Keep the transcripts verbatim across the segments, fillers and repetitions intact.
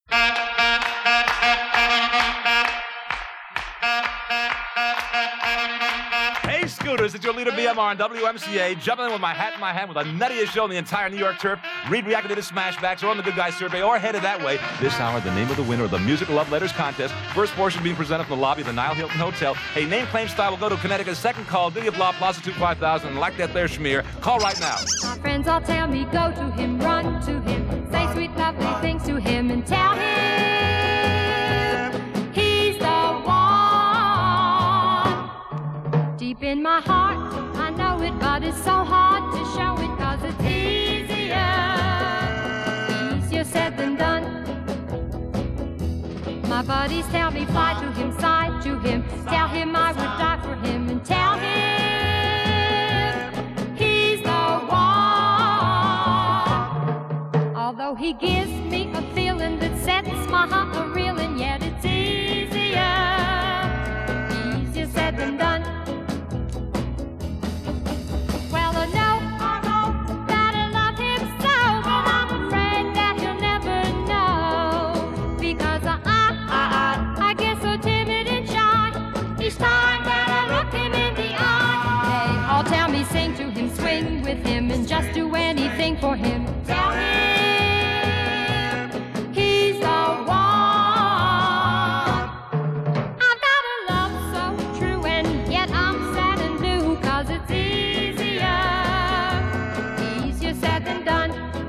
Hey, Scooters, it's your leader, B M R, on W M C A, jumping in with my hat in my hand with the nuttiest show in the entire New York turf. Read reactivated smashbacks or on the Good Guys survey or headed that way. This hour, the name of the winner of the Music Love Letters contest. First portion being presented from the lobby of the Nile Hilton Hotel. Hey, name, claim, style will go to Connecticut. Second call, Dilly of Blah, Plaza two five thousand. And like that there, Schmear. Call right now. My friends all tell me, go to him, run to him. Say sweet, lovely things to him and tell him he's the one. Deep in my heart, I know it, but it's so hard to show it, cause it's easier, easier said than done. My buddies tell me, fly to him, sigh to him, tell him I would die for him, and tell him he's the one. Although he gives me a feeling that sets my heart a-reeling, yet it's easier, easier said than done. Well, I know, I know that I love him so, but I'm afraid that he'll never know, because I, I, I, I get so timid and shy each time that I look him in the eye. They all tell me, sing to him, swing with him, and just do anything for him. Tell him he's the one. I've got a love so true, and yet I'm sad and blue, cause it's easier, easier said than done.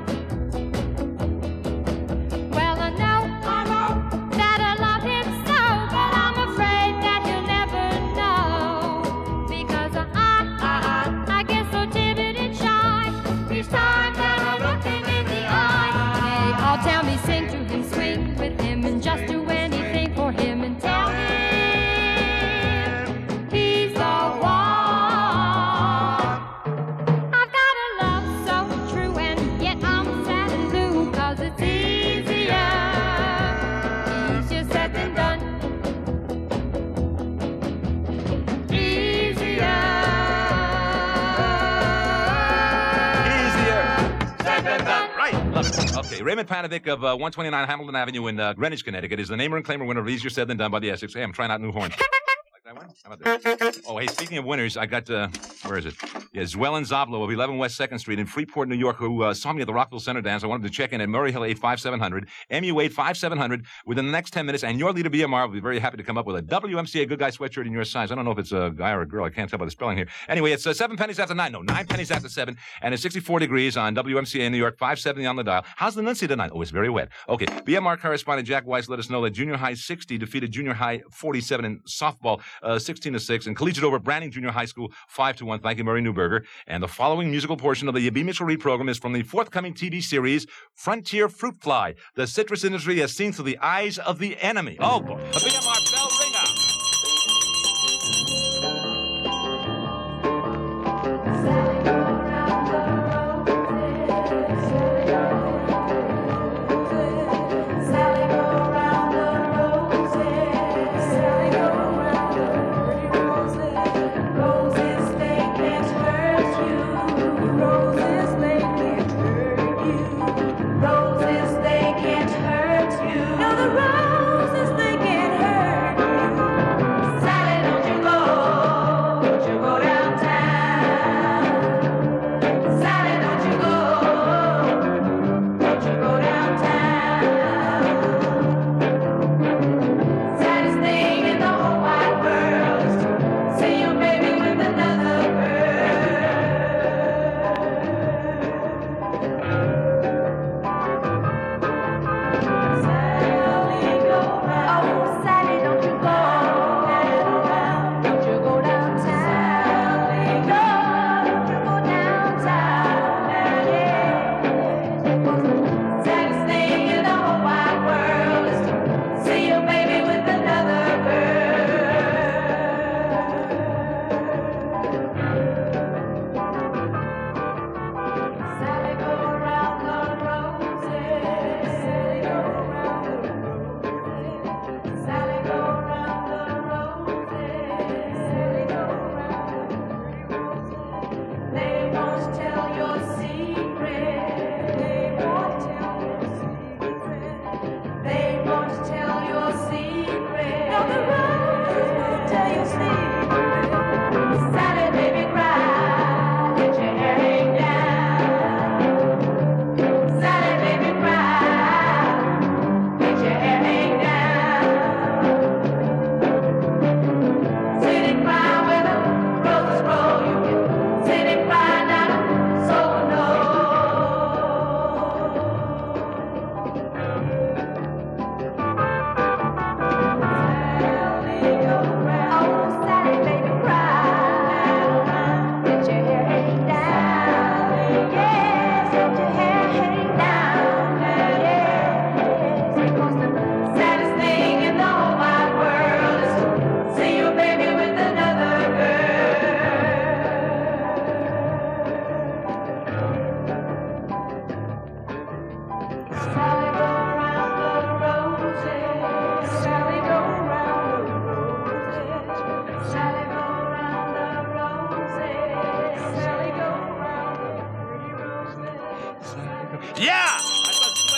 Well, I know, I know that I love him so, but I'm afraid that he'll never know, because I, I, I, I get so timid and shy each time that I look him in the eye. They all tell me, sing to him, swing with him, and just do anything for him, and tell him he's the one. I've got a love so true, and yet I'm sad and blue, cause it's easier, easier said than done. Easier. Easier said than done. Right. Love it. Okay, Raymond Panovic of uh, one twenty-nine Hamilton Avenue in uh, Greenwich, Connecticut is the namer and claimer winner of Easier Said Than Done by the Essex. Hey, I'm trying out new horns. That one? How about this? Oh, hey, speaking of winners, I got, uh, where is it? Yeah, Zwellen Zablo of eleven West second Street in Freeport, New York, who uh, saw me at the Rockville Center dance. I wanted to check in at Murray Hill eight five seven hundred, M U eight five seven hundred within the next ten minutes, and your leader, B M R, will be very happy to come up with a W M C A Good Guy sweatshirt in your size. I don't know if it's a guy or a girl. I can't tell by the spelling here. Anyway, it's uh, seven pennies after nine. No, nine pennies after seven, and it's sixty-four degrees on W M C A in New York, five seventy on the dial. How's the Nuncy tonight? Oh, it's very wet. Okay, B M R correspondent Jack Weiss let us know that Junior High sixty defeated Junior High forty-seven in softball, uh, sixteen to six, and collegiate over Branding Junior High School five to one. Thank you, Murray Newberger. And the following musical portion of the B. Mitchell Reed program is from the forthcoming T V series Frontier Fruit Fly. The citrus industry as seen through the eyes of the enemy. Oh boy, a B M R bell ringer. Roses, they can't hurt you. No, the roses, they can't hurt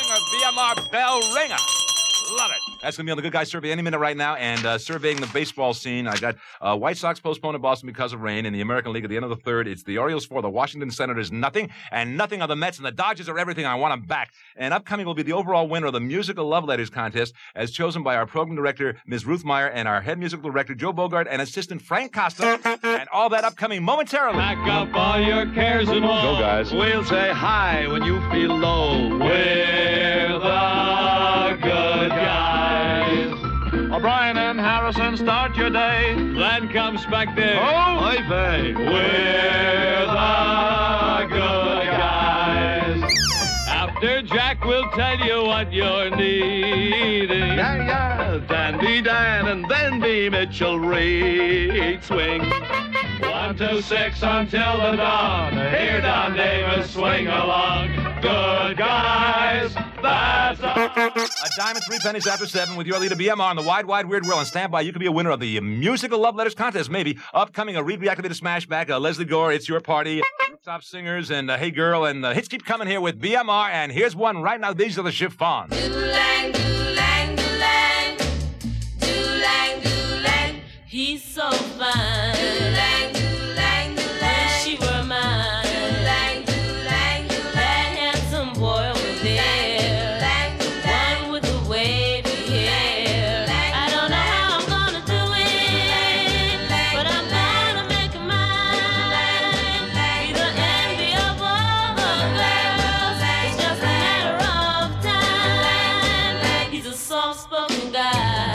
singer B M R Bell Ringer. Love it. That's going to be on the Good Guy Survey any minute right now. And uh, surveying the baseball scene, I got uh, White Sox postponed in Boston because of rain. In the American League at the end of the third, it's the Orioles four, the Washington Senators nothing, and nothing on the Mets. And the Dodgers are everything. I want them back. And upcoming will be the overall winner of the Musical Love Letters contest, as chosen by our program director, Miz Ruth Meyer, and our head musical director, Joe Bogart, and assistant Frank Costa. And all that upcoming momentarily. Pack up all your cares and woes. Go, guys. We'll say hi when you feel low. We're the good guys. O'Brien and Harrison, start your day. Then comes Spector. Oh, I pay. We're the good guys. After Jack will tell you what you're needing. Yeah, yeah. Dan be Dan and then be Mitchell Reed. Swing. One, two, six until the dawn. Hear Don Davis swing along. Good guys. That's a... a diamond, three pennies after seven with your leader B M R on the Wide, Wide, Weird World. And stand by, you could be a winner of the Musical Love Letters contest, maybe. Upcoming, a Reed Reactivated Smashback, uh, Leslie Gore, It's Your Party, Rooftop Singers, and uh, Hey Girl. And the hits keep coming here with B M R. And here's one right now. These are the Chiffons. Doo-lang, doo-lang, doo-lang. Doo-lang, doo-lang. He's so fine. Doo-lang, doo-lang, doo-lang. Wish she were mine. Doo-lang, doo-lang, doo-lang. That handsome boy over there. Doo-lang, doo-lang. One with the wavy hair. I don't know how I'm gonna do it, but I'm gonna make him mine. Be the envy of all the girls. It's just a matter of time. He's a soft-spoken guy.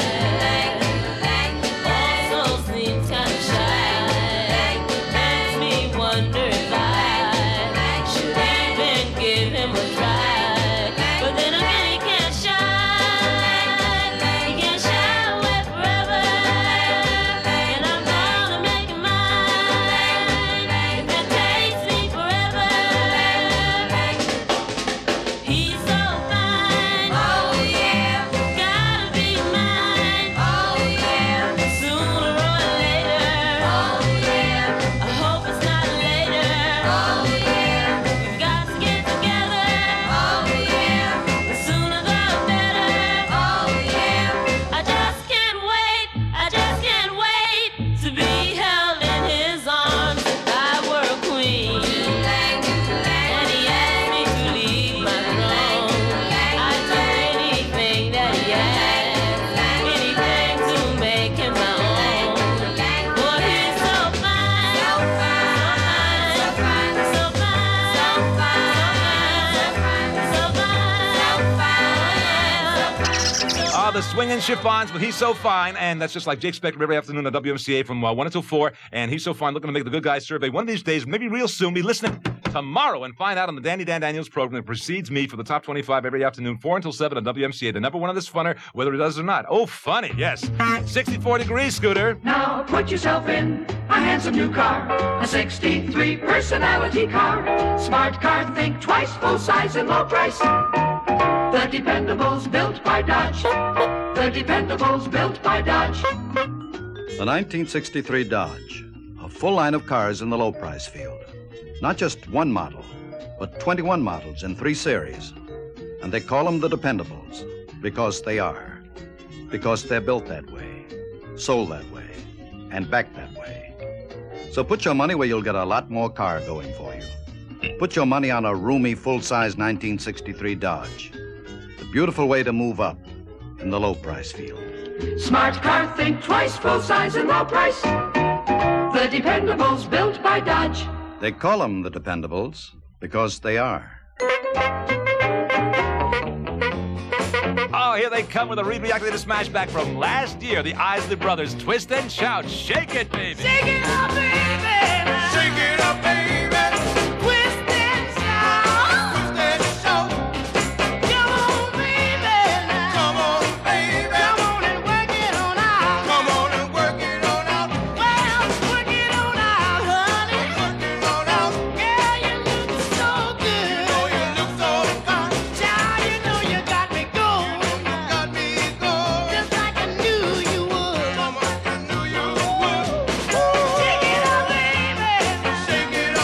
Also seems kinda shy. Makes me wonder if I should even give him a try. But then again, he can't shy. He can't shy away forever. And I'm gonna make him mine. If it takes me forever. He's so fine. Oh yeah. Gotta be mine. Oh yeah. Sooner or later. Oh yeah. I hope it's not later. Oh yeah. We've got to get together. Oh yeah. The sooner the better. Oh yeah. I just can't wait. I just can't wait to be held in his arms. If I were a queen. And he asked me to leave my throne. I'd do anything that he asked. Anything to make him my own. Boy, he's so fine. So fine. So fine. So fine. So fine. So fine. Ah, the swinging Chiffons, but he's so fine. And that's just like Jake Spector every afternoon on W M C A from uh, one until four. And he's so fine, looking to make the Good Guys Survey one of these days, maybe real soon. Be listening tomorrow and find out on the Dandy Dan Daniels program that precedes me for the top twenty-five every afternoon, four until seven on W M C A. The number one of this funner, whether it does or not. Oh, funny, yes. sixty-four degrees, Scooter. Now put yourself in a handsome new car, a sixty-three personality car. Smart car, think twice, full size and low price. The Dependables built by Dodge. The Dependables built by Dodge. The nineteen sixty-three Dodge, a full line of cars in the low price field. Not just one model, but twenty-one models in three series. And they call them the Dependables because they are. Because they're built that way, sold that way, and backed that way. So put your money where you'll get a lot more car going for you. Put your money on a roomy, full-size nineteen sixty-three Dodge. The beautiful way to move up in the low price field. Smart car, think twice, full size and low price. The Dependables built by Dodge. They call them the Dependables because they are. Oh, here they come with a Reed Reactivated Smashback from last year. The Isley Brothers, Twist and Shout. Shake it, baby. Shake it up, baby. Shake it up, baby. Twist and shout. Twist and shout. Come on, baby. Come on, baby. Come on and work it on out. Come on and work it on out. Well, work it on out, honey. Work it on out. Girl, you look so good. Oh, you look so fine. Child, you know you got me going. You got me going. Just like I knew you would. Mama, I knew you would. Shake it up, baby. Shake it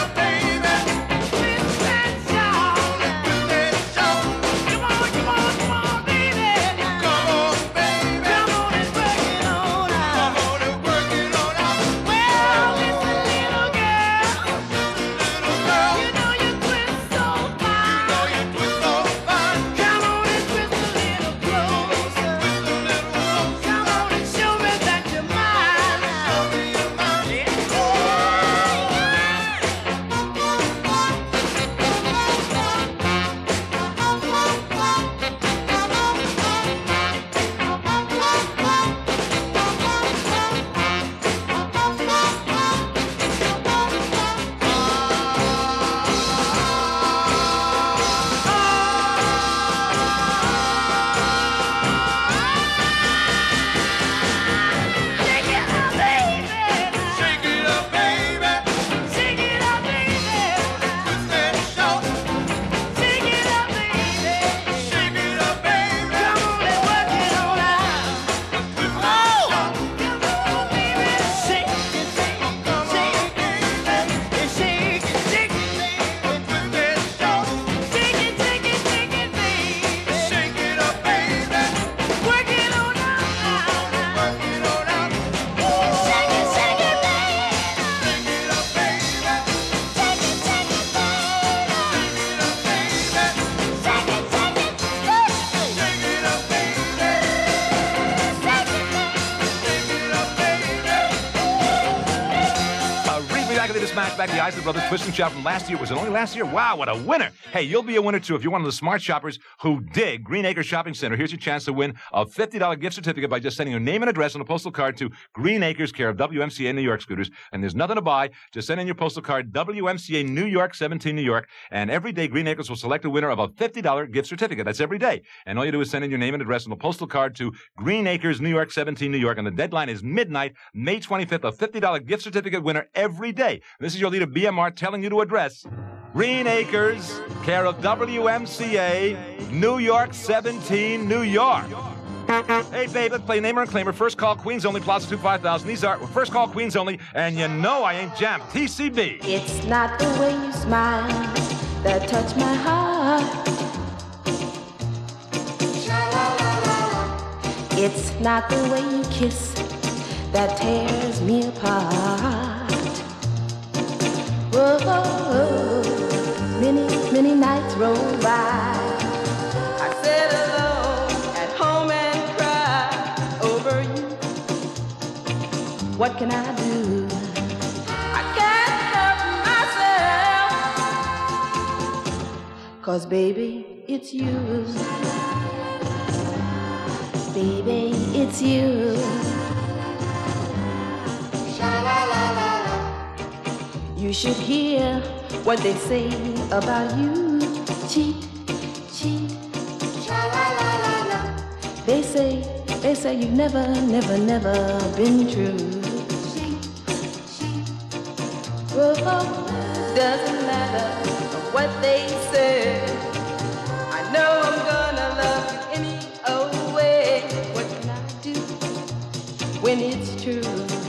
Smash Back, the Isley Brothers Twist and Shout from last year. Was it only last year? Wow, what a winner. Hey, you'll be a winner, too, if you're one of the smart shoppers who dig Green Acres Shopping Center. Here's your chance to win a fifty dollars gift certificate by just sending your name and address on a postal card to Green Acres, care of W M C A New York Scooters. And there's nothing to buy. Just send in your postal card, W M C A New York, seventeen New York. And every day, Green Acres will select a winner of a fifty dollars gift certificate. That's every day. And all you do is send in your name and address on a postal card to Green Acres, New York, seventeen New York. And the deadline is midnight, May twenty-fifth. A fifty dollars gift certificate winner every day. This is your leader, B M R, telling you to address Green Acres, care of W M C A, New York, seventeen, New York. Hey, babe, let's play Namer and Claimer. First call, Queens only, Plaza two five thousand. These are first call, Queens only, and you know I ain't jammed. T C B. It's not the way you smile that touch my heart. It's not the way you kiss that tears me apart. Whoa, many, many nights roll by. I sit alone at home and cry over you. What can I do? I can't help myself. 'Cause baby, it's you. Baby, it's you. You should hear what they say about you. Cheat, cheat. They say, they say you've never, never, never been true. Whoa, doesn't matter what they say. I know I'm gonna love you any old way. What can I do when it's true?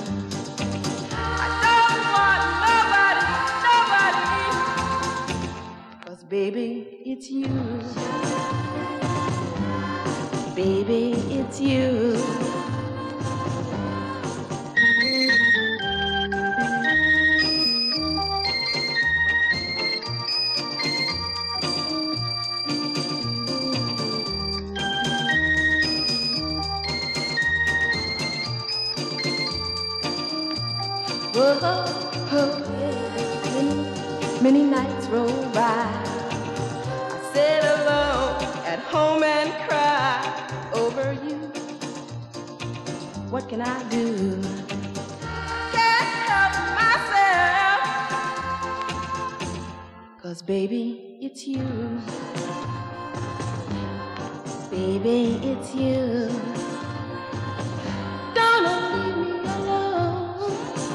Baby, it's you. Baby, it's you. Whoa, oh, many, many nights roll by. Sit alone at home and cry over you. What can I do? Can't help myself. 'Cause baby, it's you. Baby, it's you. Don't leave me alone.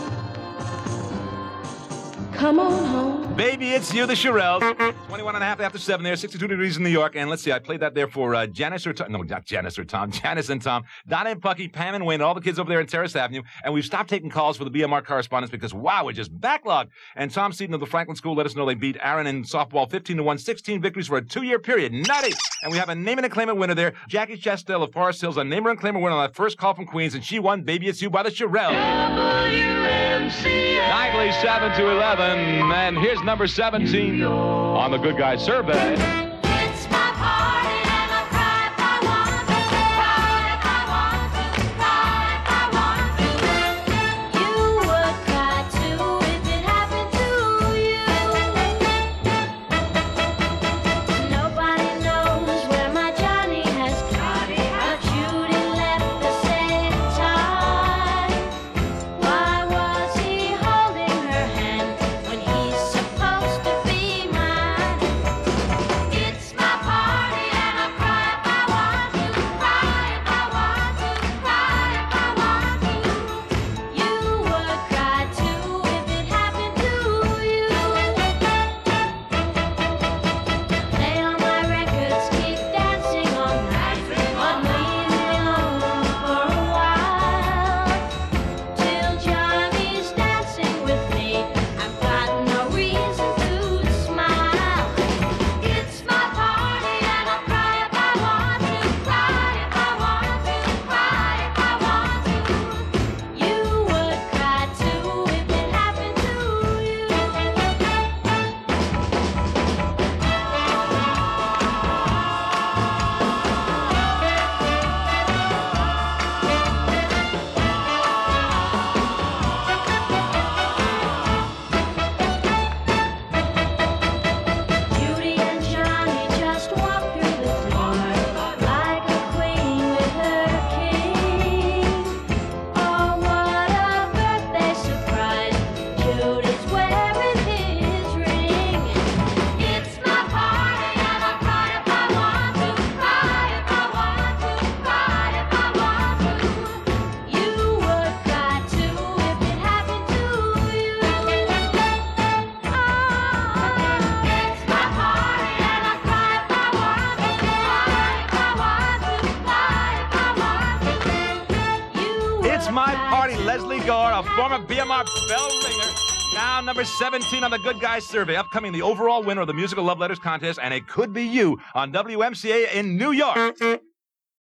Come on home. Baby, it's you, the Shirelles. twenty-one and a half after seven there, sixty-two degrees in New York. And let's see, I played that there for uh, Janice or Tom. No, not Janice or Tom. Janice and Tom. Donna and Pucky, Pam and Wayne, all the kids over there in Terrace Avenue. And we've stopped taking calls for the B M R correspondence because, wow, we're just backlogged. And Tom Seaton of the Franklin School let us know they beat Aaron in softball fifteen to one, sixteen victories for a two-year period. Nutty! And we have a name and a claimant winner there. Jackie Chastel of Forest Hills, a namer and claimant winner on that first call from Queens. And she won Baby It's You by the Shirelles. W M C A. Nightly seven to eleven. And here's number seventeen on the Good Guys Survey. It's my party and I cry if I want to, cry if I want to, cry if I want to. You would cry too if it happened to you. Nobody knows where my Johnny has gone, but Judy left the same time. Why was he holding her hand when he's supposed to be mine? It's My Party. Leslie Gore, a former B M R bell ringer, now number seventeen on the Good Guys survey. Upcoming, the overall winner of the Musical Love Letters contest, and it could be you on W M C A in New York.